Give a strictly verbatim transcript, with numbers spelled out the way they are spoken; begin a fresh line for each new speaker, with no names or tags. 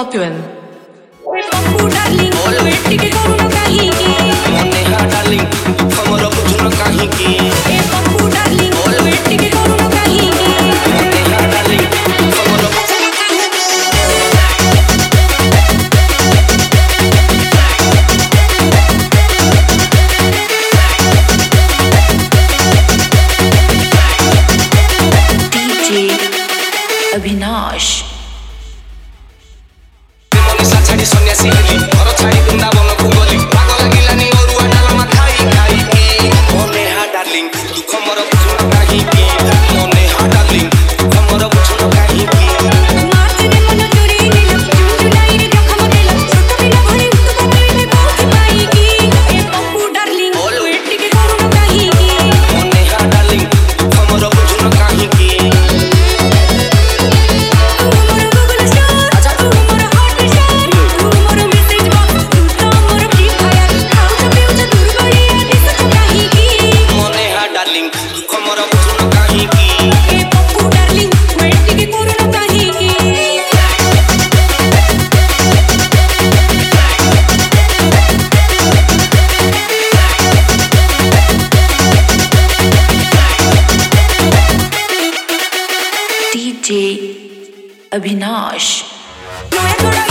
Scorpion.
Pappu darling wait के करू काहे की
मने हा डार्लिंग हमर बुझन काहे की
ए पप्पू डार्लिंग वेट के करू काहे की
मने हा डार्लिंग हमर बुझन काहे
D J Avinash.
मने साछाडी सन्यासी हेली घर छाडी वृन्दावन को गली पागल लागिलानी अरुआ डालमा खाई खाई की मने हा डार्लिंग तू हमर बुझन काहे की मने हा डार्लिंग हमर बुझन काहे की
मारने मन चोरी दिल चुनाई रे जखम दिल छोट बिना भरी तू बदले बहुत पाएगी ए पप्पू डार्लिंग वेट के करू काहे की
मने हा डार्लिंग हमर बुझन काहे की
मोर गूगल स्टार अच्छा तू मोर हॉट स्टार तू मोर मैसेज बॉक्स तू तो more free fire how to future दूर गई दिस काहे की
मने हा डार्लिंग तू हमर बुझन काहे की
ए पप्पू डार्लिंग वेट के करू काहे की
D J Avinash.
थोड़ा थोड़ा